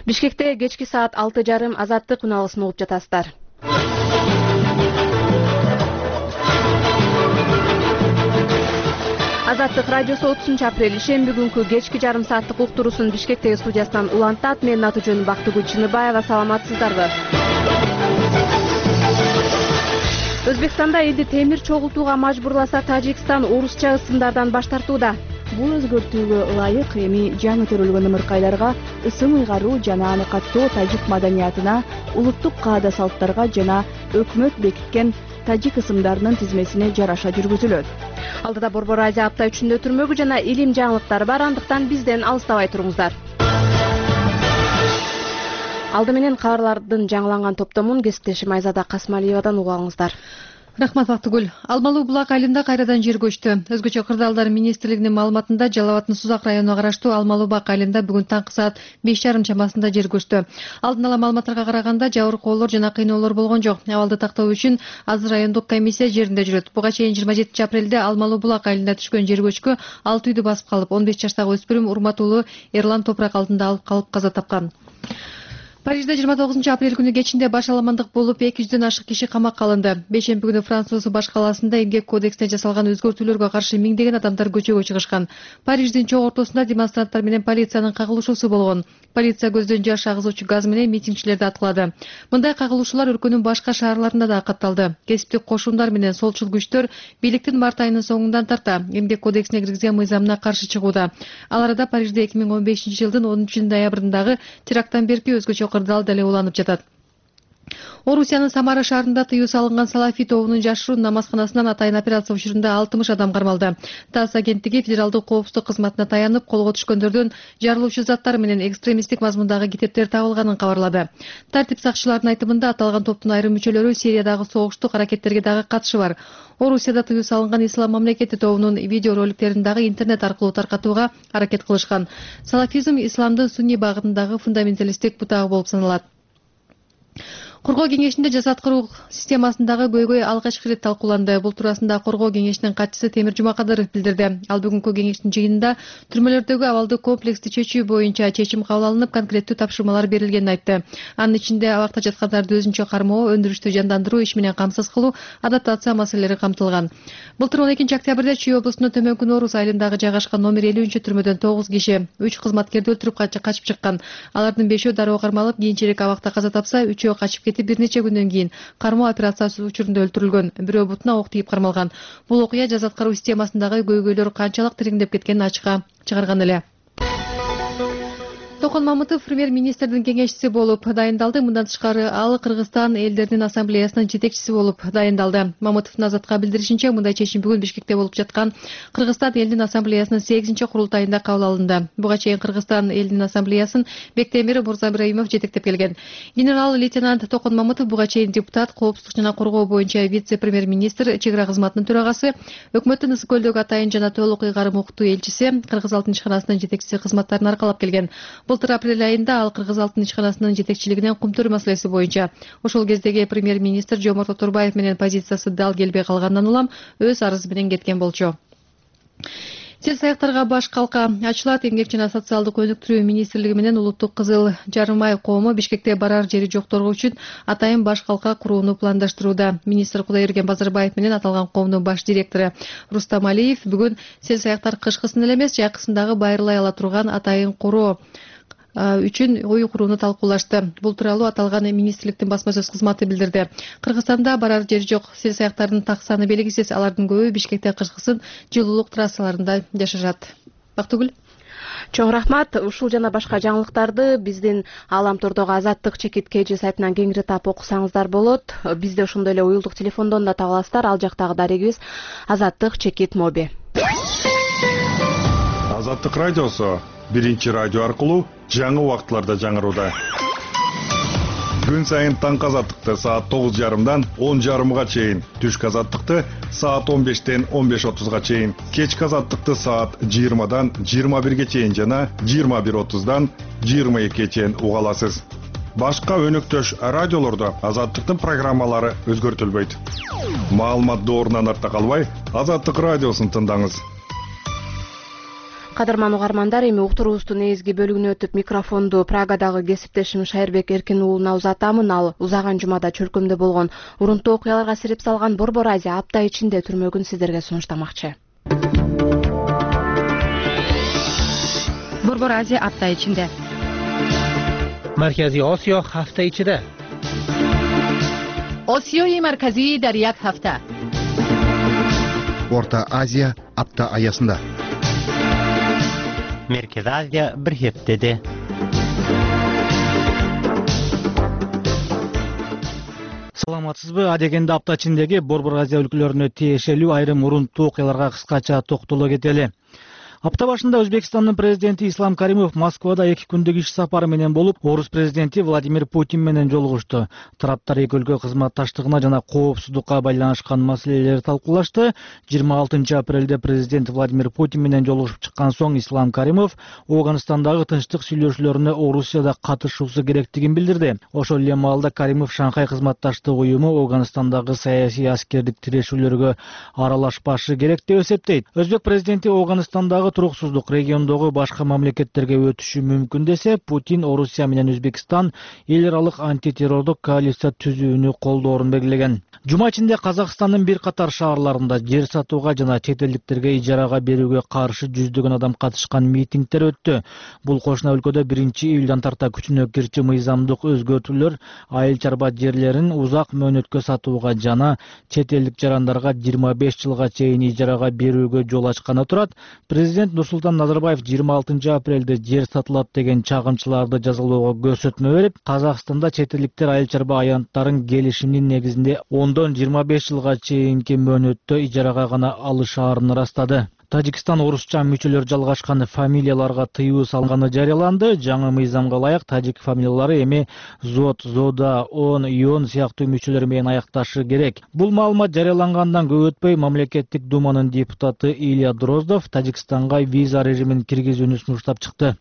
Бишкекте кечки саат 6:30 Азаттык үналысын угуп жатасыздар. Азаттык радиосу 30 апрель ишемби күнкү кечки жарым сааттык уктуруусун Бишкектеги студиясынан улантат. Менин аты жөнүм Бактыгүл Чыныбаева. Саламатсыздарбы? Өзбекстанда элди темир чогултууга мажбурласа, Тажикстан орусча ысымдардан баш тартууда. Бул өзгөртүүгө ылайык эми жаңы төрөлгөн ымыркайларга ысым ыйгаруу жана аны каттоо тажик маданиятына, улуттук каада салттарга жана өкмөт бекиткен тажик ысымдарынын тизмесине жараша жүргүзүлөт. Алдыда Борбор Азия апта үчүндө өтүрмөгү жана илим жаңылыктары бар, андыктан бизден алыстабай туруңуздар. Алды менен кабарлардын жаңыланган топтомун кесиптешим Айзада Касмалиевадан угуп алыңыздар. Рахмат Бактыгүл. Алмалуу булак айылында кайрадан жер көчтү. Өзгөчө кырдаалдар министрлигинин маалыматында Жалал Абаддын Сузак районуна караштуу Алмалуу булак айылында бүгүн таңкы саат 5:30 чамасында жер көчтү. Алдын ала маалыматтарга караганда жабыркоолор жана кыйноолор болгон жок. Абалды тактоо үчүн азыр райондук комиссия жеринде жүрөт. Буга чейин 27 апрелде Алмалуу булак айылында түшкөн жер көчкү 6 үйдү басып калып, 15 жаштагы өспүрүм Урмат уулу Эрлан топурак алдында алып калып каза тапкан. Парижде 29 апрель күнү кечинде баш аламандык болуп 200дөн ашык киши камакка алынды. Бейшемби күнү Француз баш калаасында эмгек кодексине жасалган өзгөртүүлөргө каршы миңдеген адамдар көчөгө чыгышкан. Париждин чоң ортосунда демонстранттар менен полициянын кагылышуусу болгон. Полиция көздөн жаш агызуучу газ менен митингчилерди аткылады. Мындай кагылышуулар өлкөнүн башка шаарларында да катталды. Кесиптик кошуундар менен солчул күчтөр бийликтин март айынын соңундан тарта эмгек кодексине киргизген мыйзамына каршы чыгууда. Ал арада Парижде 2015 жылдын 10 ноябрындагы теракттан берки өзгөчө кырдаал деле уланып жатат. Орусиянын Самара шаарында тыюу салынган салафи тобунун жашыруун намазканасынан атайын операция учурунда 60 адам кармалды. ТАСС агенттиги федералдык коопсуздук кызматына таянып, колго түшкөндөрдөн жарылуучу заттар менен экстремисттик мазмундагы китептер табылганын кабарлады. Тартип сакчыларынын айтымында аталган топтун айрым мүчөлөрү Сириядагы согуштук аракеттерге дагы катышы бар. Орусияда тыюу салынган Ислам мамлекети тобунун видеороликтерин дагы интернет аркылуу таркатууга аракет кылышкан. Салафизм исламдын сунни багытындагы фундаменталисттик бутагы болуп саналат. Коргоо кеңешинде жаза аткаруу системасындагы көйгөй алгачкы ирет талкууланды. Бул туурасында Коргоо кеңешинин катчысы Темир Жумакадыров билдирди. Ал бүгүнкү кеңештин жыйынында түрмөлөрдөгү абалды комплекстүү чечүү боюнча чечим кабыл алынып, конкреттүү тапшырмалар берилгенин айтты. Анын ичинде абакта жаткандарды өзүнчө кармоо, өндүрүштү жандандыруу, иш менен камсыз кылуу, адаптация маселелери камтылган. Былтыр 12 октябрда Чүй облусунун Төмөнкү Нооруз айылындагы жайгашкан номер 50 түрмөдөн 9 киши 3 кызматкерди өлтүрүп качып чыккан. Алардын 5өө дароо кармалып, кийинчерээк абакта каза тапса, 3өө качып кетип бир нече күндөн кийин кармоо операциясы учурунда өлтүрүлгөн. Бирөө бутуна ок тийип кармалган. Бул окуя жаза аткаруу системасындагы көйгөйлөр канчалык тереңдеп кеткенин ачыкка чыгарган эле. Токон Мамытов премьер-министрдин кеңешчиси болуп дайындалды. Мындан тышкары ал Кыргызстан элдеринин ассамблеясынын жетекчиси болуп дайындалды. Мамытовдун Азатка билдиришинче, мындай чечим бүгүн Бишкекте болуп жаткан Кыргызстан элдин ассамблеясынын 8-курултайында кабыл алынды. Буга чейин Кыргызстан элдин ассамблеясын Бектемир Мурзабраимов жетектеп келген. Генерал-лейтенант Токон Мамытов буга чейин депутат, коопсуздук жана коргоо боюнча вице-премьер-министр, чек ара кызматынын төрагасы, өкмөттүн Ысык көлдөгү атайын жана толук ыйгарым укуктуу элчиси, Кыргыз алтын ишканасынын жетекчиси кызматтарын аркалап келген. Былтыр апрель айында ал Кыргыз алтын ишканасынын жетекчилигинен кумтөр маселеси боюнча. Ошол кездеги премьер-министр Жомарт Оторбаев менен позициясы дал келбей калгандан улам өз арызы менен кеткен болчу. Сел саяктарга баш калка ачылат. Эмгек жана социалдык өнүктүрүү министрлиги менен улуттук кызыл жарымай коому Бишкекте барар жери жокторго үчүн атайын баш калка курууну пландаштырууда. Министр Кудайберген Базарбаев менен аталган коомдун баш директору Рустам Алиев бүгүн сел саяктар кышкысын эле эмес, жакысындагы байырлай ала турган атайын куроо үчүн ой курууну талкуулашты. Бул тууралуу аталган министрликтин басма сөз кызматы билдирди. Кыргызстанда барар жери жок сел саяктардын так саны белгисиз. Алардын көбү Бишкекте кышкысын жылуулук трассаларында жашашат. Бактыгүл. Чоң рахмат. Ушул жана башка жаңылыктарды биздин Ааламтордогу Азаттык чекит KG сайтынан кеңири таап окусаңыздар болот. Бизди ошондой эле уюлдук телефондон да таба аласыздар. Ал жактагы дарегибиз Азаттык чекит моби. Азаттык радиосу биринчи радио аркылуу жаңы убакытларда жаңырууда. Күн сайын таңкы азаттыкты саат 9:30дан 10:30га чейин, түшкү азаттыкты саат 15-тен 15:30га чейин, кечки азаттыкты саат 20-дан 21-ге чейин жана 21:30-дан 22-ге чейин уга аласыз. Башка өнөктөш радиолордо Азаттыктын программалары өзгөртүлбөйт. Маалымат доорунан артта калбай, Азаттык радиосун тыңдаңыз. Кадырман угармандар, эми уктуруубуздун негизги бөлүгүнө өтүп микрофонду Прагадагы кесиптешим Шайырбек Эркин уулуна узатамын. Ал узаган жумада чөлкөмдө болгон урунттуу окуяларга сирип салган Борбор Азия апта ичинде түрмөгүн сиздерге сунуштамакчы. Борбор Азия апта ичинде. Маркази Осиё ҳафта ичида. Осиёи марказӣ дар як ҳафта. Орта Азия апта аясында. Merkez Азия bir heftede. Саламатсызбы? Адегенде апта ичиндеги Борбор Азия өлкөлөрүнө тиешелүү айрым урунттуу окуяларга кыскача токтоло кетели. Апта башында Өзбекстандын президенти Ислам Каримов Москвада 2 күндүк иш сапары менен болуп, Орус президенти Владимир Путин менен жолугушту. Тараптар эки өлкө кызматташтыгына жана коопсуздукка байланышкан маселелерди талкуулашты. 26 апрелде президент Владимир Путин менен жолугушуп чыккан соң Ислам Каримов Афганистандагы тынчтык сүйлөшүүлөрүнө Орусияда катышуусу керектигин билдирди. Ошол эле маалда Каримов Шанхай кызматташтык уюму Афганистандагы саясий аскердик тирешүүлөргө аралашпашы керек деп эсептейт. Өзбек президенти Афганистандагы туруксуздук региондогу башка мамлекеттерге өтүшү мүмкүн десе, Путин Орусия менен Өзбекстан эл аралык антитеррордук коалиция түзүүнү колдоорун белгилеген. Жума ичинде Казакстандын бир катар шаарларында жер сатууга жана чет элдиктерге ижарага берүүгө каршы жүздөгөн адам катышкан митингдер өттү. Бул кошуна өлкөдө 1-июлдан тарта күчүнө кирчи мыйзамдык өзгөртүүлөр айыл чарба жерлерин узак мөөнөткө сатууга жана чет элдик жарандарга 25 жылга чейин ижарага берүүгө жол ачканы турат. Президент Нурсултан Назарбаев 26 апрелде жер сатылат деген чагымчыларды жазалоого көрсөтмө берип, Казакстанда чет элдиктер айыл чарба аянттарын келишимдин негизинде 10-25 жылга чейинки мөөнөттө ижарага гана алышаарын ырастады. Тажикстан орусча мүчөлөр жалгашкан фамилияларга тыюу салганы жарыяланды. Жаңы мыйзамга ылайык тажик фамилиялары эми Зод, Зода, Он, Йон сыяктуу мүчөлөр менен аякташы керек. Бул маалымат жарыялангандан көп өтпөй мамлекеттик думанын депутаты Илья Дроздов Тажикстанга виза режимин киргизүүнү сунуштап чыкты.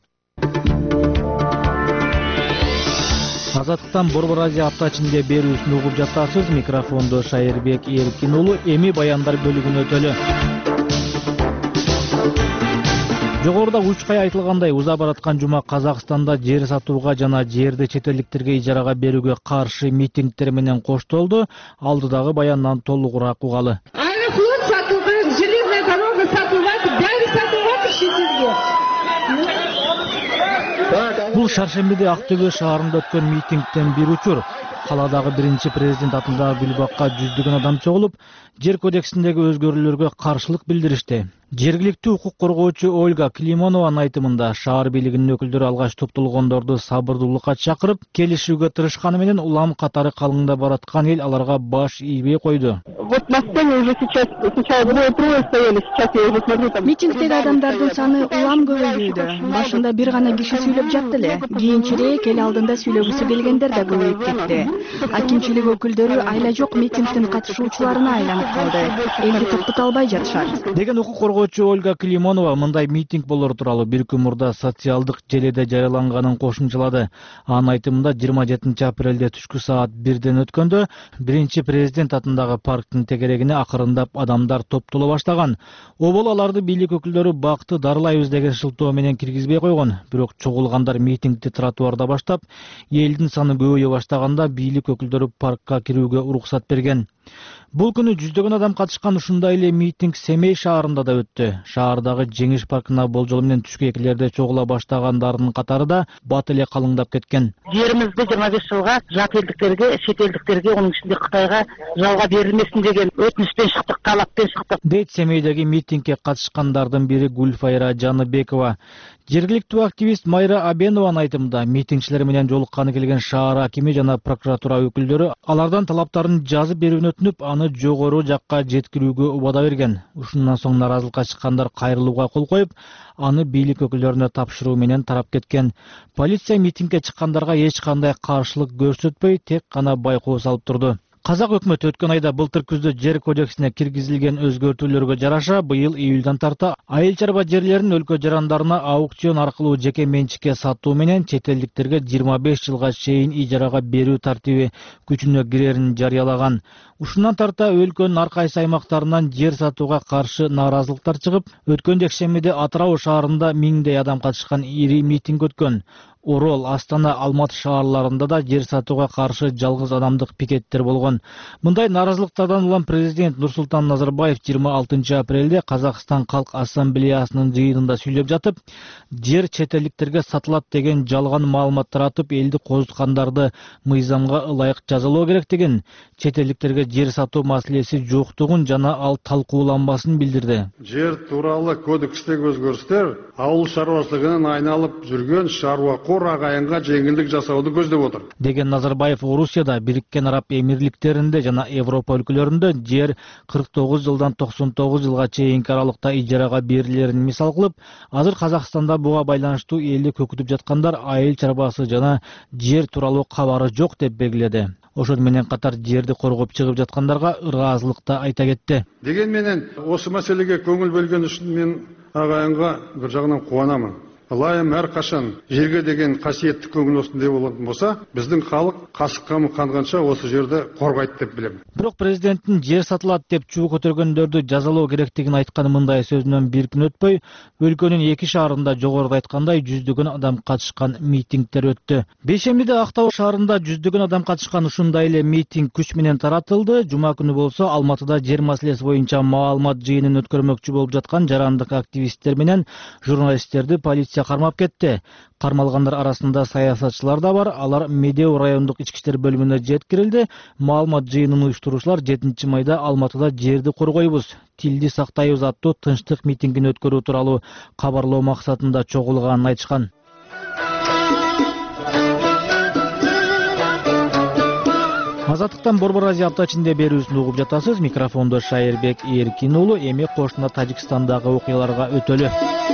Азаттыктан Борбор Азия апта ичинде берүүсүн угуп жатасыз. Микрофондо Шайырбек Эркин уулу. Эми баяндар бөлүгүнө өтөлү. Жогоруда учкай айтылгандай, уза бараткан жума Казакстанда жер сатууга жана жерди чет элдиктерге ижарага берүүгө каршы митингдер менен коштолду. Алдыдагы баяндан толугураак угалы. Аэрофлот сатылган, железная дорога сатылат, баары сатылат ишсизге. Бул шаршембиде Актөбө шаарында өткөн митингден бир учур. Каладагы 1-президент атындагы Гүлбакка жүздөгөн адам чогулуп, жер кодексиндеги өзгөрүүлөргө каршылык билдиришти. Жергиликтүү укук коргоочу Ольга Климонованын айтымында шаар бийлигинин өкүлдөрү алгач топтолгондорду сабырдуулукка чакырып, келишүүгө тырышканы менен улам катары калыңда бараткан эл аларга баш ийбей койду. Митингдеги адамдардын саны улам көбөйүүдө. Башында бир гана киши сүйлөп жатты эле. Кийинчерээк эл алдында сүйлөгүсү келгендер да көбөйүп кетти. Акимчилик өкүлдөрү айла жок митингдин катышуучуларына айланып калды. Элди токтото албай жатышат деген укук коргоочу Ольга Климонова мындай митинг болор тууралуу бир күн мурда социалдык желеде жарыяланганын кошумчалады. Анын айтымында 27 апрелде түшкү саат 1ден өткөндө 1-президент атындагы парктын тегерегине акырындап адамдар топтоло баштаган. Обол аларды бийлик өкүлдөрү бакты дарылайбыз деген шылтоо менен киргизбей койгон. Бирок чогулгандар митингди тротуарда баштап, элдин саны көбөйө баштаганда бийлик өкүлдөрү паркка кирүүгө уруксат берген. Бул күнү жүздөгөн адам катышкан ушундай эле митинг Семей шаарында да өттү. Шаардагы Жеңиш паркына болжол менен түшкү экилерде чогула баштагандардын катары да бат эле калыңдап кеткен. Жеримизди 25 жылга жат элдиктерге, чет элдиктерге, онун ичинде Кытайга жалга берилмесин деген өтүнүчтөн чыктык, талаптан чыктык. Дейт Семейдеги митингге катышкандардын бири Гүлфайра Жаныбекова. Жергиликтүү активист Майра Абенованын айтымында митингчилер менен жолукканы келген шаар акими жана прокуратура өкүлдөрү алардан талаптарын жазып берүүнү өтүнүп, аны жогору жакка жеткирүүгө убада берген. Ушундан соң наразылыкка чыккандар кайрылууга кол коюп, аны бийлик өкүлдөрүнө тапшыруу менен тарап кеткен. Полиция митингге чыккандарга эч кандай каршылык көрсөтпөй, тек гана байкоо салып турду. Казак өкмөтү өткөн айда былтыр күздө жер кодексине киргизилген өзгөртүүлөргө жараша быйыл июлдан тарта айыл чарба жерлерин өлкө жарандарына аукцион аркылуу жеке менчикке сатуу менен чет элдиктерге 25 жылга чейин ижарага берүү тартиби күчүнө кирерин жарыялаган. Ушундан тарта өлкөнүн ар кайсы аймактарынан жер сатууга каршы нааразылыктар чыгып, өткөн жекшембиде Атырау шаарында миңдей адам катышкан ири митинг өткөн. Орол, Астана, Алматы шаарларында да жер сатууга каршы жалгыз адамдык пикеттер болгон. Мындай нааразылыктардан улам президент Нурсултан Назарбаев 26 апрелде Казакстан Калк Ассамблеясынын жыйынында сүйлөп жатып, жер чет элдиктерге сатылат деген жалган маалымат таратып, элди козуткандарды мыйзамга ылайык жазалоо керектигин, чет элдиктерге жер сатуу маселеси жоктугун жана ал талкууланбасын билдирди. Жер тууралуу кодекстеги өзгөрүштөр ауыл шаруашылыгынан айналып жүргөн шаруа агайынга жеңилдик жасауду көздөп отур деген Назарбаев Орусияда, Бириккен Араб Эмирликтеринде жана Европа өлкөлөрүндө жер 49 жылдан 99 жылга чейинки аралыкта ижарага берилерин мисал кылып, азыр Казакстанда буга байланыштуу элди көкүтүп жаткандар айыл чарбасы жана жер тууралуу кабары жок деп белгиледи. Ошол менен катар жерди коргоп чыгып жаткандарга ыраазылыкта айта кетти. Деген менен осы маселеге көңүл бөлгөн үчүн мен агайынга бир жагынан кубанамын. Ылайым әр қашан жерге деген қасиетті көңіл осындай болатын болса, біздің халық қасыққа қанғанша осы жерді қорғайды деп білемін. Бирок президенттин жер сатылат деп чуу көтөргөндөрдү жазалоо керектигин айткан мындай сөзүнөн бир күн өтпөй, өлкөнүн 2 шаарында жогоруда айткандай жүздөгөн адам катышкан митингдер өттү. Бейшембиде Актау шаарында жүздөгөн адам катышкан ушундай эле митинг күч менен таратылды. Жума күнү болсо Алматыда жер маселеси боюнча маалымат жыйынын өткөрмөкчү болуп жаткан жарандык активисттер менен журналисттерди полиция кармап кетти. Кармалгандар арасында саясатчылар да бар. Алар Медеу райондук ички иштер бөлүмүнө жеткирилди. Маалымат жыйынын уюштуруучулар 7 майда Алматыда жерди коргойбуз, тилди сактайбыз аттуу тынчтык митингин өткөрүү тууралуу кабарлоо максатында чогулганын айтышкан. Азаттыктан Борбор Азия апта ичинде берүүсүн угуп жатасыз. Микрофондо Шайырбек Эркин уулу. Эми кошуна Тажикстандагы окуяларга өтөлү.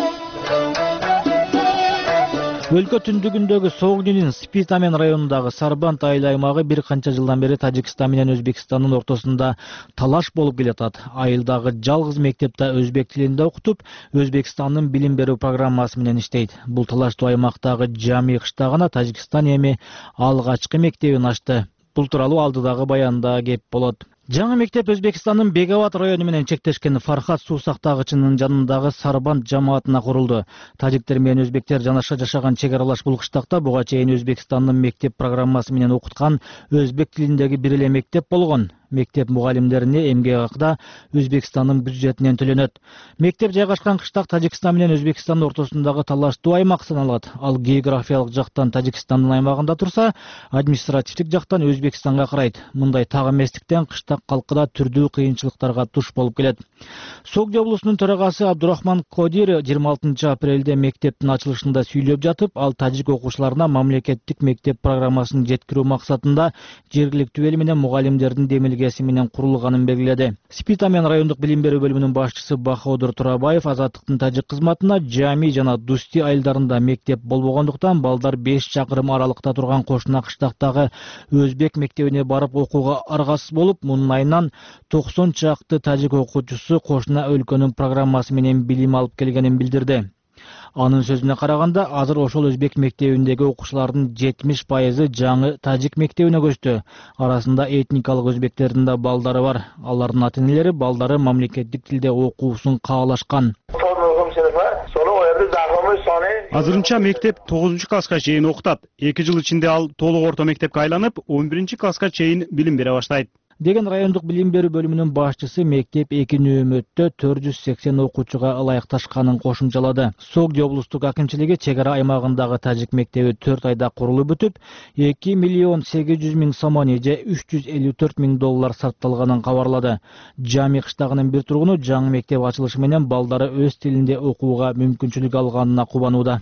Өлкө түндүгүндөгү Согдинин Спитамен районундагы Сарбанд айыл аймагы бир канча жылдан бери Тажикстан менен Өзбекстандын ортосунда талаш болуп келатат. Айылдагы жалгыз мектепте өзбек тилинде окутуп, Өзбекстандын билим берүү программасы менен иштейт. Бул талаштуу аймактагы Жами кыштагына Тажикстан эми алгачкы мектебин ачты. Бул тууралуу алдыдагы баянда кеп болот. Жаңы мектеп Өзбекстандын Беговат району менен чектешкен Фархат суу сактагычынын жанындагы Сарбанд жамаатына курулду. Тажиктер менен өзбектер жанаша жашаган чек аралаш бул кыштакта буга чейин Өзбекстандын мектеп программасы менен окуткан өзбек тилиндеги бир эле мектеп болгон. Мектеп мугалимдерине эмгек акы Өзбекстандын бюджетинен төлөнөт. Мектеп жайгашкан кыштак Тажикстан менен Өзбекстандын ортосундагы талаштуу аймак саналат. Ал географиялык жактан Тажикстандын аймагында турса, административдик жактан Өзбекстанга карайт. Мындай так эместиктен кыштак калкыда түрдүү кыйынчылыктарга туш болуп келет. Согди облусунун төрагасы Абдурахман Кодир 26 апрелде мектептин ачылышында сүйлөп жатып, ал тажик окуучуларына мамлекеттик мектеп программасын жеткирүү максатында жергиликтүү эл менен мугалимдердин демилгеси менен курулганын белгиледи. Спитамен райондук билим берүү бөлүмүнүн башчысы Баходур Турабаев Азаттыктын тажик кызматына Жами жана Дусти айылдарында мектеп болбогондуктан балдар 5 чакырым аралыкта турган кошуна кыштактагы өзбек мектебине барып окууга аргасыз болуп, мунун айынан 90 чакты тажик окуучусу кошуна өлкөнүн программасы менен билим алып келгенин билдирди. Анын сөзүнө караганда, азыр ошол өзбек мектебиндеги окуучулардын 70% жаңы тажик мектебине көчтү. Арасында этникалык өзбектердин да балдары бар. Алардын ата-энелери балдары мамлекеттик тилде окуусун каалашкан. Азырынча мектеп 9-класска чейин окутат. 2 жыл ичинде ал толук орто мектепке айланып, 11-класска чейин билим бере баштайт. Деген райондук билим берүү бөлүмүнүн башчысы мектеп 2 нөөмөттө 480 окуучуга ылайыкташканын кошумчалады. Согди облустук акимчилиги чек ара аймагындагы тажик мектеби 4 айда курулуп бүтүп, 2 миллион 800 миң сомони же $354 миң сарпталганын кабарлады. Жами кыштагынын бир тургуну жаңы мектеп ачылышы менен балдары өз тилинде окууга мүмкүнчүлүк алганына кубанууда.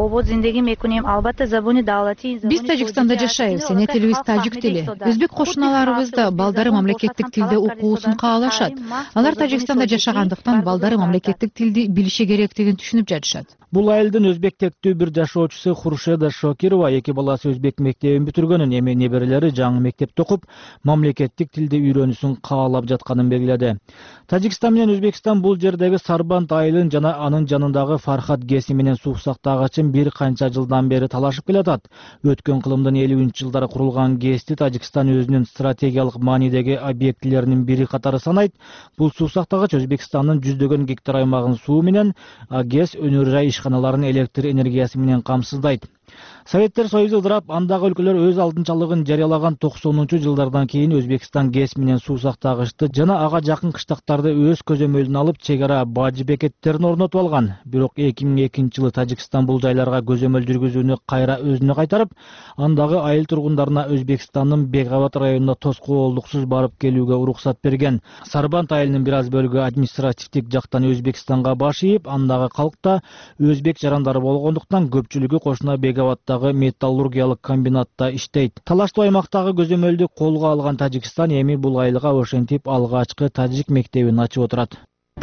Биз Тажикстанда жашайбыз, эне тилибиз тажик тили. Өзбек кошуналары баарыбыз да балдары мамлекеттик тилде окуусун каалашат. Алар Тажикстанда жашагандыктан балдары мамлекеттик тилди билиши керектигин түшүнүп жатышат. Бул айылдын өзбек тектүү бир жашоочусу Хуршеда Шокирова 2 баласы өзбек мектебин бүтүргөнүн, эми неберелери жаңы мектепте окуп, мамлекеттик тилди үйрөнүүсүн каалап жатканын белгиледи. Тажикстан менен Өзбекстан бул жердеги Сарбанд айылын жана анын жанындагы Фархат ГЭСи менен суу сактагычын бир канча жылдан бери талашып келатат. Өткөн кылымдын 50-жылдары курулган ГЭСти Тажикстан өзүнүн стратегиялык маанидеги объектилеринин бири катары санайт. Бул суу сактагач Өзбекстандын жүздөгөн гектар аймагын суу менен, ГЭС өнөр жай ишканаларын электр энергиясы менен камсыздайт. Советтер Союзу ыдырап, андагы өлкөлөр өз алдынчалыгын жарыялаган 90-жылдардан кийин Өзбекстан ГЭС менен суу сактагычты жана ага жакын кыштактарды өз көзөмөлүнө алып, чек ара бажы бекеттерин орнотуп алган. Бирок 2002-жылы Тажикстан бул жайларга көзөмөл жүргүзүүнү кайра өзүнө кайтарып, андагы айыл тургундарына Өзбекстандын Бегават районуна тоскоолдуксуз барып келүүгө уруксат берген. Сарбанд айылынын бир аз бөлүгү административдик жактан Өзбекстанга баш ийип, андагы калк да өзбек жарандары болгондуктан көпчүлүгү кошуна Бегаваттагы металлургиялык комбинатта иштейт. Талаштуу аймактагы көзөмөлдү колго алган Тажикстан эми бул айылга ошентип алгачкы тажик мектебин ачып отурат.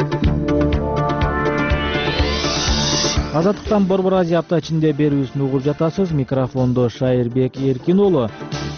Азаттыктан Борбор Азия апта ичинде берүүсүн угуп жатасыз. Микрофондо Шайырбек Эркин уулу.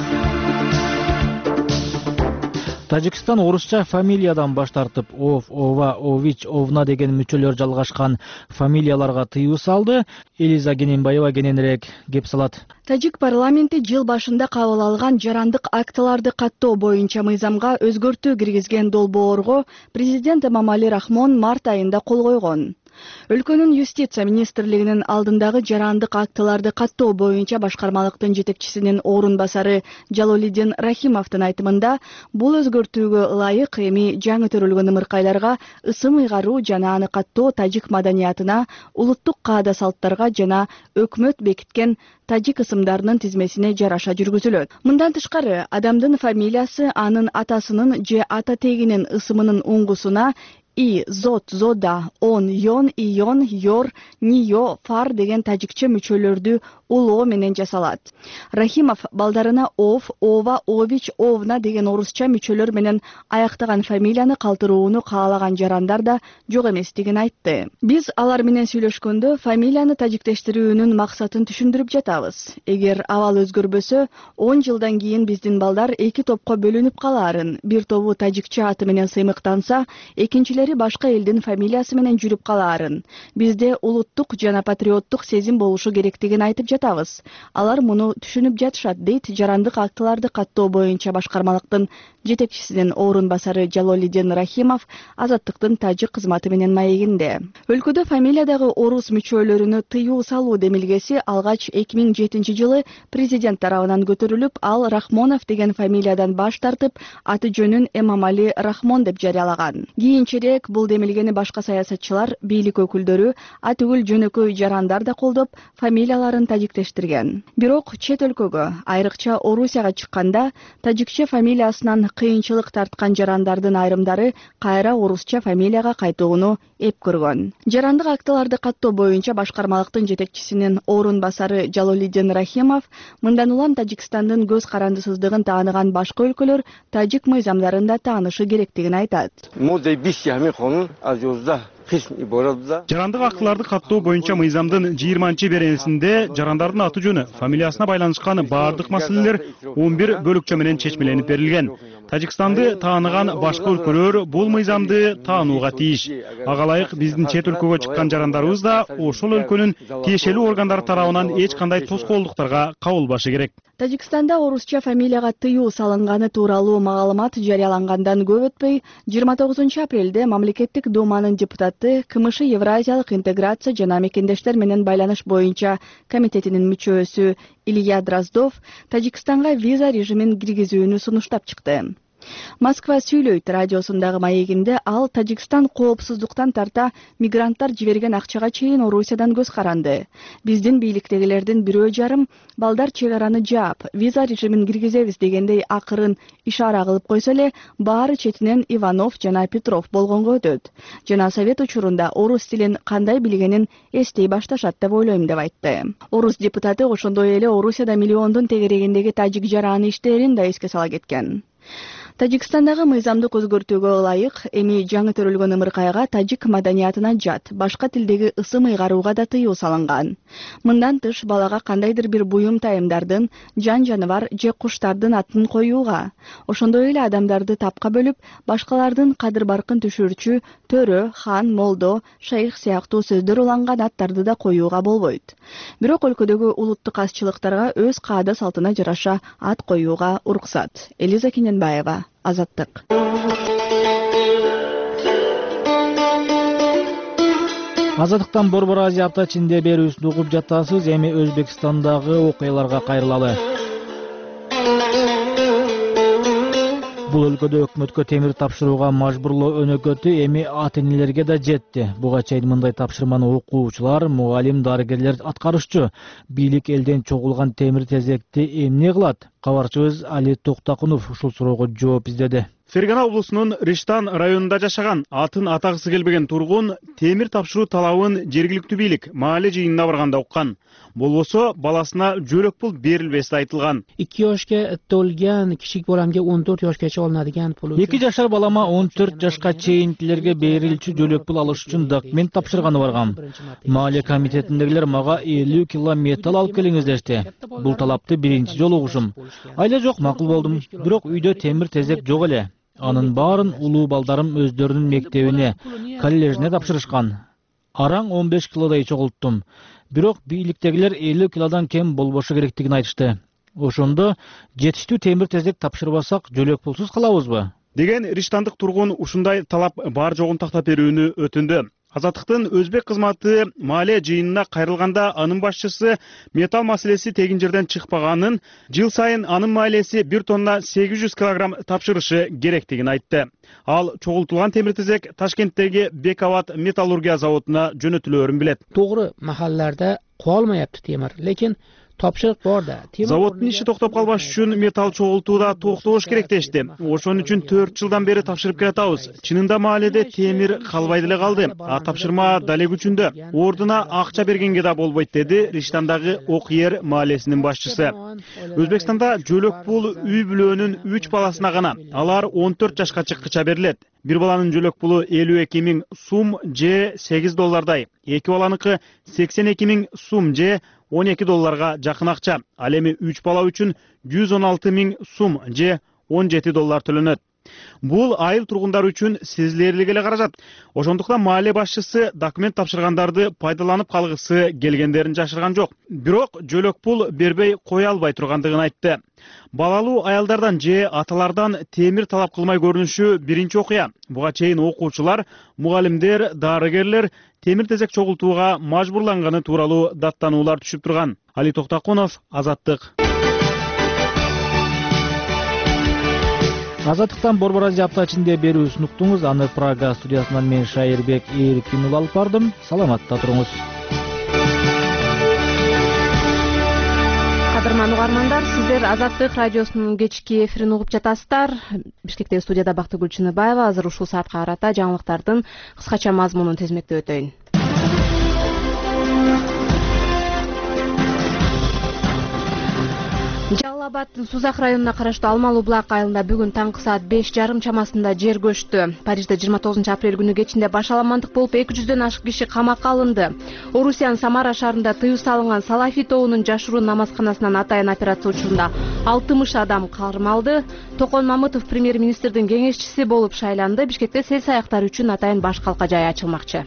Тажикстан орусча фамилиядан баш тартып, Ов, Ова, Ович, Овна деген мүчөлөр жалгашкан фамилияларга тыюу салды. Элиза Гененбаева кененирээк кеп салат. Тажик парламенти жыл башында кабыл алган жарандык актыларды каттоо боюнча мыйзамга өзгөртүү киргизген долбоорго президент Эмомали Рахмон март айында кол койгон. Өлкөнүн юстиция министрлигинин алдындагы жарандык актыларды каттоо боюнча башкармалыктын жетекчисинин орун басары Жалолидин Рахимовдун айтымында, бул өзгөртүүгө ылайык эми жаңы төрөлгөн ымыркайларга ысым ыйгаруу жана аны каттоо тажик маданиятына, улуттук каада салттарга жана өкмөт бекиткен тажик ысымдарынын тизмесине жараша жүргүзүлөт. Мындан тышкары, адамдын фамилиясы анын атасынын же ата тегинин ысымынын уңгусуна И, Зот, Зода, Он, Йон, Ион, Йор, Нио, Фар деген тажикче мүчөлөрдү улоо менен жасалат. Рахимов балдарына Ов, Ова, Ович, Овна деген орусча мүчөлөр менен аяктаган фамилияны калтырууну каалаган жарандар да жок эместигин айтты. Биз алар менен сүйлөшкөндө фамилияны тажиктештирүүнүн максатын түшүндүрүп жатабыз. Эгер абал өзгөрбөсө, 10 жылдан кийин биздин балдар 2 топко бөлүнүп калаарын, бир тобу тажикче аты менен сыймыктанса, экинчилери башка элдин фамилиясы менен жүрүп калаарын. Бизде улуттук жана патриоттук сезим болушу керектигин айтып жатабыз. Алар муну түшүнүп жатышат, дейт жарандык актыларды каттоо боюнча башкармалыктын жетекчисинин орун басары Жалолидин Рахимов Азаттыктын тажик кызматы менен маегинде. Өлкөдө фамилиядагы орус мүчөлөрүнө тыюу салуу демилгеси алгач 2007-жылы президент тарабынан көтөрүлүп, ал Рахмонов деген фамилиядан баш тартып, аты жөнүн Эмомали Рахмон деп жарыялаган. Кийинчерээк бул демилгени башка саясатчылар, бийлик өкүлдөрү, атүгүл жөнөкөй жарандар да колдоп, фамилияларын тажиктештирген. Бирок чет өлкөгө, айрыкча Орусияга чыкканда, тажикче фамилиясынан кыйынчылык тарткан жарандардын айрымдары кайра орусча фамилияга кайтууну эп көргөн. Жарандык актыларды каттоо боюнча башкармалыктын жетекчисинин орун басары Жалолидин Рахимов мындан улам Тажикстандын көз карандысыздыгын тааныган башка өлкөлөр тажик мыйзамдарында таанышы керектигин айтат. Жарандык актыларды каттоо боюнча мыйзамдын 20-беренесинде жарандардын аты жөнү, фамилиясына байланышкан баардык маселелер 11 бөлүкчө менен чечмеленип берилген. Тажикстанды тааныган башка өлкөлөр бул мыйзамды таанууга тийиш. Ага ылайык биздин чет өлкөгө чыккан жарандарыбыз да ошол өлкөнүн тиешелүү органдары тарабынан эч кандай тоскоолдуктарга кабылбашы керек. Тажикстанда орусча фамилияга тыюу салынганы тууралуу маалымат жарыялангандан көп өтпөй, 29 апрелде мамлекеттик думанын депутаты КМШ Евразиялык интеграция жана мекендештер менен байланыш боюнча комитетинин мүчөсү Илья Дроздов Тажикстанга виза режимин киргизүүнү сунуштап чыкты. Москва сүйлөйт радиосундагы маегинде ал Тажикстан коопсуздуктан тарта мигранттар жиберген акчага чейин Орусиядан көз каранды. Биздин бийликтегилердин бирөө жарым балдар чек араны жаап, виза режимин киргизебиз дегендей акырын ишара кылып койсо эле, баары четинен Иванов жана Петров болгонго өтөт. Жана совет учурунда орус тилин кандай билгенин эстей башташат деп ойлойм деп айтты. Орус депутаты ошондой эле Орусияда миллиондун тегерегиндеги тажик жараны иштерин да эске сала кеткен. Тажикстандагы мыйзамдык өзгөртүүгө ылайык эми жаңы төрөлгөн ымыркайга тажик маданиятына жат башка тилдеги ысым ыйгарууга да тыюу салынган. Мындан тыш балага кандайдыр бир буюм тайымдардын, жан жаныбар же куштардын атын коюуга, ошондой эле адамдарды тапка бөлүп, башкалардын кадыр баркын түшүрчү төрө, хан, молдо, шайх сыяктуу сөздөр уланган аттарды да коюуга болбойт. Бирок өлкөдөгү улуттук азчылыктарга өз каада салтына жараша ат коюуга уруксат. Элиза Кененбаева, Азаттык. Азаттыктан Борбор Азия апта ичинде берүүсүн угуп жатасыз. Эми Өзбекстандагы окуяларга кайрылалы. Бул өлкөдө өкмөткө темир тапшырууга мажбурлоо өнөкөтү эми ата-энелерге да жетти. Буга чейин мындай тапшырманы окуучулар, мугалим, дарыгерлер аткарышчу. Бийлик элден чогулган темир тезекти эмне кылат? Кабарчыбыз Али Токтакунов ушул суроого жооп издеди. Фергана облусунун Риштан районунда жашаган атын атагысы келбеген тургун темир тапшыруу талабын жергиликтүү бийлик маале жыйынына барганда уккан. Болбосо баласына жөлөк пул берилбеси айтылган. 2 yoshga to'lgan kichik bolamga 14 yoshgacha olinadigan pul. 2 жашар балама 14 жашка чейинкилерге берилчү жөлөк пул алыш үчүн документ тапшырганы баргам. Маале комитетиндегилер мага 50 кило металл алып келиңиз дешти. Бул талапты биринчи жолу угушум. Айла жок, макул болдум. Бирок үйдө темир тезек жок эле. Анын баарын улуу балдарым өздөрүнүн мектебине, коллежине тапшырышкан. Араң 15 килодай чогулттум. Бирок бийликтегилер 50 килодан кем болбошу керектигин айтышты. Ошондо жетиштүү темир тезек тапшырбасак жөлөк пулсуз калабызбы? Деген Риштандык тургун ушундай талап бар жогун тактап берүүнү өтүндү. Азаттыктын өзбек кызматы маале жыйынына кайрылганда анын башчысы металл маселеси тегин жерден чыкпаганын, жыл сайын анын маалеси 1 тонна 800 килограмм тапшырышы керектигин айтты. Ал чогултулган темир тезек Ташкенттеги Бекават металлургия заводуна жөнөтүлөөрүн билет. To'g'ri, mahallarda qolmayapti temir, lekin topshiriq borda. Заводдун иши токтоп калбаш үчүн металл чогултууда токтош керек дешти. Ошон үчүн 4 жылдан бери тапшырып келатабыз. Чынында мааледе темир калбай деле калды. А тапшырма дале күчүндө. Ордуна акча бергенге да болбойт деди Риштандагы Окьер маалесинин башчысы. Өзбекстанда жөлөк пул үй бүлөөнүн 3 баласына гана. Алар 14 жашка чыккыча берилет. Bir balanın jölök pulu 52 ming сум же 8 доллардай. 2 баланыкы 82 ming сум же 12 долларга жакын акча. Ал эми 3 бала үчүн 116 ming сум же 17 доллар төлөнөт. Бул айыл тургундар үчүн сезилерлик эле каражат. Ошондуктан маале башчысы документ тапшыргандарды пайдаланып калгысы келгендерин жашырган жок. Бирок жөлөк пул бербей кое албай тургандыгын айтты. Балалуу аялдардан же аталардан темир талап кылмай көрүнүшү биринчи окуя. Буга чейин окуучулар, мугалимдер, дарыгерлер темир тезек чогултууга мажбурланганы тууралуу даттануулар түшүп турган. Али Токтакунов, Азаттык. Азаттыктан Борбор Азия апта ичинде берүүсүн уктуңуз. Аны Прага студиясынан мен Шайырбек Эркин уулу алып бардым. Саламатта туруңуз. Кадырман угармандар, сиздер Азаттык радиосунун кечки эфирин угуп жатасыздар. Бишкектеги студияда Бактыгүл Чыныбаева. Азыр ушул саатка карата жаңылыктардын кыскача мазмунун тезмектеп өтөйүн. Жалал-Абаддын Сузак районуна караштуу Алмалуу Булак айылында бүгүн таңкы саат 5:30 чамасында жер көчтү. Парижде 29 апрель күнү кечинде башаламандык болуп 200дөн ашык киши камакка алынды. Орусиянын Самара шаарында тыюу салынган Салафи тобунун жашыруу намазканасынан атайын операция учурунда 60 адам кармалды. Токон Мамытов премьер-министрдин кеңешчиси болуп шайланды. Бишкекте сел саяктар үчүн атайын баш калка жай ачылмакчы.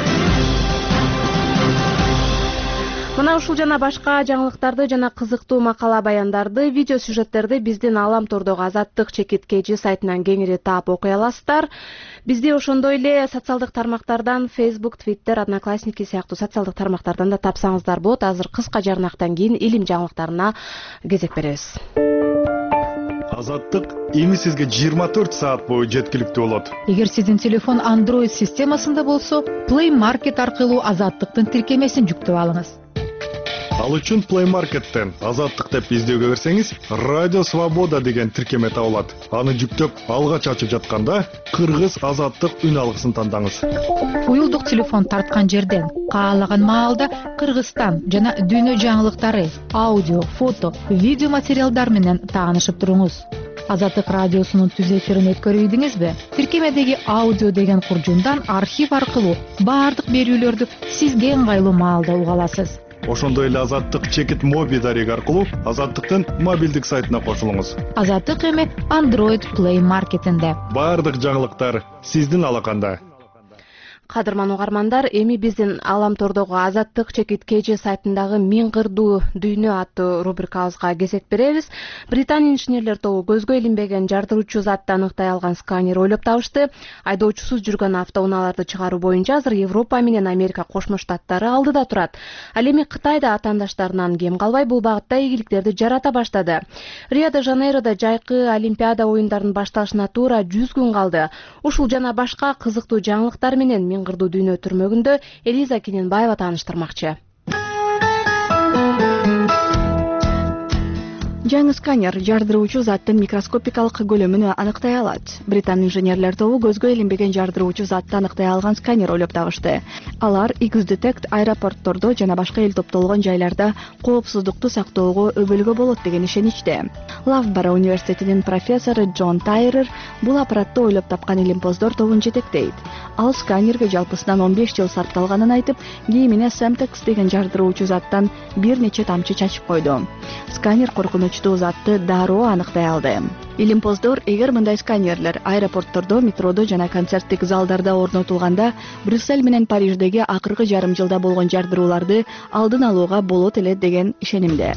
Мына ушул жана башка жаңылыктарды жана кызыктуу макала баяндарды, видео сюжеттерди биздин Алам Тордогу Азаттык чекиткечи сайтынан кеңири таап окуй аласыздар. Бизди ошондой эле социалдык тармактардан Facebook, Twitter, Одноклассники сыяктуу социалдык тармактардан да тапсаңыздар болот. Азыр кыска жарнактан кийин илим жаңылыктарына кезек беребиз. Азаттык эми сизге 24 саат бою жеткиликтүү болот. Эгер сиздин телефон Android системасында болсо, Play Market аркылуу Азаттыктын тиркемесин жүктөп алыңыз. Ал үчүн Play Market'тен Азаттык деп издөөгө берсеңиз, Радио Свобода деген тиркеме табылат. Аны жүктөп алгач ачып жатканда Кыргыз Азаттык үн алгысын тандаңыз. Уюлдук телефон тарткан жерден каалаган маалда Кыргызстан жана дүйнө жаңылыктары, аудио, фото, видео материалдар менен таанышып туруңуз. Азаттык радиосунун түз эфирин өткөрүп идиңизби? Тиркемедеги аудио деген куржундан архив аркылуу баардык берүүлөрдү сизге ыңгайлуу маалда уга аласыз. Ошондой эле Азаттык чекит моби дареги аркылуу Азаттыктын мобилдик сайтына кошулуңуз. Азаттык эми Android Play Marketинде. Баардык жаңылыктар сиздин алаканда. Кадырман угармандар, эми биздин Аламтордогу Азаттык чекит KG сайтындагы Миң кырдуу дүйнө аттуу рубрикабызга кезек беребиз. Британия инженерлер тобу көзгө илинбеген жардыруучу затты аныктай алган сканер ойлоп табышты. Айдоочусуз жүргөн автоунааларды чыгаруу боюнча азыр Европа менен Америка Кошмо Штаттары алдыда турат. Ал эми Кытайда атаандаштарынан кем калбай бул багытта ийгиликтерди жарата баштады. Рио-де-Жанейрода жайкы Олимпиада оюндарынын башталышына туура 100 күн калды. Ушул жана башка кызыктуу жаңылыктар менен Миң кырдуу дүйнө түрмөгүндө Элиза Кененбаева тааныштырмакчы. Жаңы сканер жардыруучу заттын микроскопикалык көлөмүн аныктай алат. Британ инженерлер тобу көзгө илинбеген жардыруучу затты аныктай алган сканер ойлоп табышты. Алар X-Detect аэропорттордо жана башка эл топтолгон жайларда коопсуздукту сактоого өбөлгө болот деген ишеничте. Лавбара университетинин профессору Джон Тайрер бул аппаратты ойлоп тапкан илимпоздор тобун жетектейт. Ал сканерге жалпысынан 15 жыл сарпталганын айтып, кийимине Semtex деген жардыруучу заттан бир нече тамчы чачып койду. Сканер коркунучтуу затты дароо аныктай алды. Илимпоздор эгер мындай сканерлер аэропорттордо, метродо жана концерттик залдарда орнотулганда, Брюссель менен Париждеги акыркы жарым жылда болгон жардырууларды алдын алууга болот эле деген ишенимде.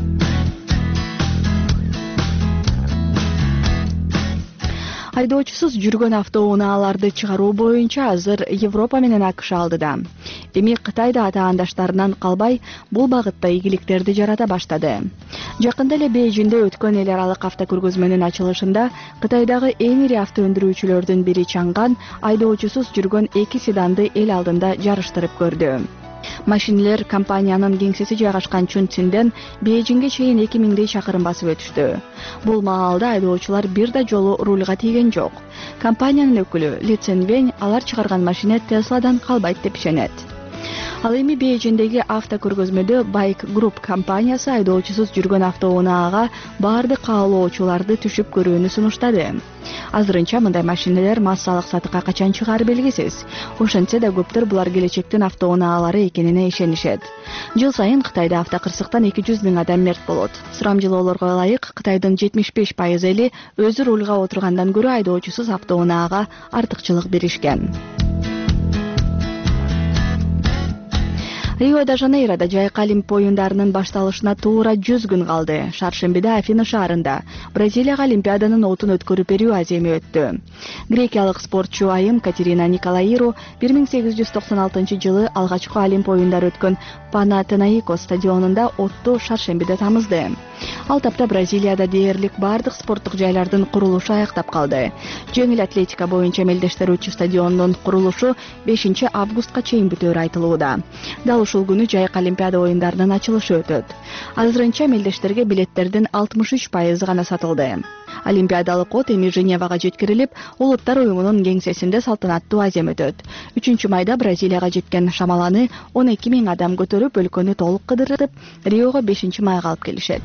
Айдоочусуз жүргөн автоунааларды чыгаруу боюнча азыр Европа менен АКШ алдыда. Эми Кытайда атаандаштарынан калбай бул багытта ийгиликтерди жарата баштады. Жакында эле Бейжиңде өткөн эл аралык автокөргөзмөнүн ачылышында Кытайдагы эң ири авто өндүрүүчүлөрдүн бири Чанган айдоочусуз жүргөн 2 седанды эл алдында жарыштырып көрдү. Машинелер компаниянын кеңсеси жайгашкан Чунцинден Бейжиңге чейин 2000 чакырым басып өтүштү. Бул маалда айдоочулар бир да жолу рульга тийген жок. Компаниянын өкүлү Ли Цинвэнь алар чыгарган машина Теslaдан калбайт деп ишенет. Ал эми Бейжиңдеги автокөргөзмөдө Bike Group компаниясы айдоочусуз жүргөн автоунаага баардык каалоочуларды түшүп көрүүнү сунуштады. Азырынча мындай машинелер массалык сатыкка качан чыгары белгисиз. Ошентсе да көптөр булар келечектин автоунаалары экенине ишенишет. Жыл сайын Кытайда автокырсыктан 200 000 адам мерт болот. Сурамжылоолорго ылайык Кытайдын 75% эли өзү рульга отургандан көрө айдоочусуз автоунаага артыкчылык беришкен. Рио-де-Жанейрода жайкы Олимп оюндарынын башталышына туура 100 күн калды. Шаршембиде Афина шаарында Бразилияга Олимпиаданын отун өткөрүп берүү аземи өттү. Грекиялык спортчу айым Катерина Николаиру 1896 жылы алгачкы Олимп оюндары өткөн Панатенаикос стадионунда отту шаршембиде тамызды. Ал тапта Бразилияда дээрлик бардык спорттук жайлардын курулушу аяктап калды. Жеңил атлетика боюнча мелдештерүүчү стадиондун курулушу 5 августка чейин бүтөөрү айтылууда. Дал ушул күнү жайкы Олимпиада оюндарынын ачылышы өтөт. Азырынча мелдештерге билеттердин 63% гана сатылды. Олимпиадалык от эми Женевага жеткирилип, Улуттар уюмунун кеңсесинде салтанаттуу азем өтөт. 3-майда Бразилияга жеткен шамаланы 12 000 адам көтөрүп, өлкөнү толук кыдыртып, Риого 5-майга алып келишет.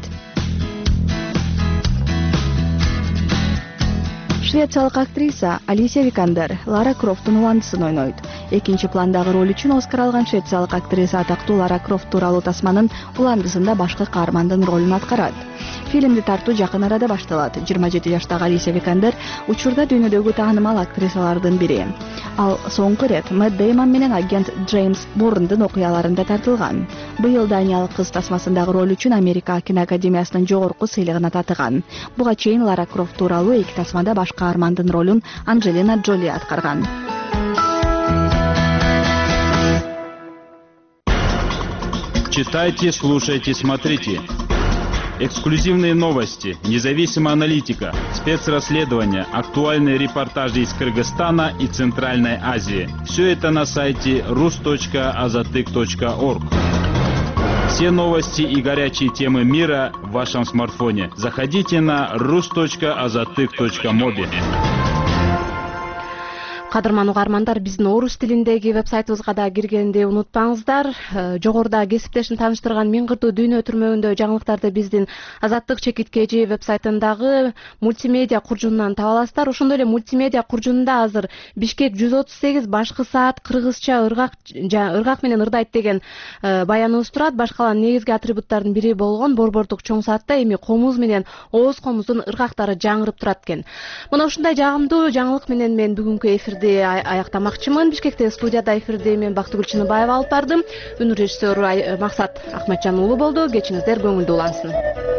Швециялык актриса Алисия Викандер Лара Крофттун уландысын ойнойт. Экинчи пландагы роль үчүн Оскар алган швециялык актриса атактуу Лара Крофт тууралуу тасманын уландысында башкы каармандын ролун аткарат. Фильмди тартуу жакын арада башталат. 27 жаштагы Алисия Викандер учурда дүйнөдөгү таанымал актрисалардын бири. Ал соңку ирет Мэтт Деймон менен агент Джеймс Борндун окуяларында тартылган. Быйыл Даниялык кыз тасмасындагы роль үчүн Америка киноакадемиясынын жогорку сыйлыгына татыган. Буга чейин Лара Крофт тууралуу эки тасмада башка каармандын ролун Анджелина Джоли аткарган. Читайте, слушайте, смотрите. Эксклюзивные новости, независимая аналитика, спецрасследования, актуальные репортажи из Кыргызстана и Центральной Азии. Все это на сайте rus.azatyk.org. Все новости и горячие темы мира в вашем смартфоне. Заходите на rus.azatyk.mobi. Кадырман угармандар, биздин орус тилиндеги вебсайтыбызга да киргенди унутпаңыздар. Жогоруда кесиптешин тааныштырган Миңгырдуу дүйнө түрмөгүндө жаңылыктарды биздин Азаттык чекиткечи вебсайтындагы мультимедиа куржунунан таба аласыздар. Ошондой эле мультимедиа куржунунда азыр Бишкек 138 башкы саат кыргызча ыргак менен ырдайт деген баяныбыз турат. Башкалан негизги атрибуттардын бири болгон борбордук чоң саатта эми комуз менен ооз комуздун ыргактары жаңырып турат экен. Мына ушундай жагымдуу жаңылык менен мен бүгүнкү эфирди аяктамакчымын. Бишкектеги студияда эфирди мен Бактыгүл Чыныбаева алып бардым. Үнү режиссеру Максат Ахматжан уулу болду. Кечиңиздер көңүлдүү улансын.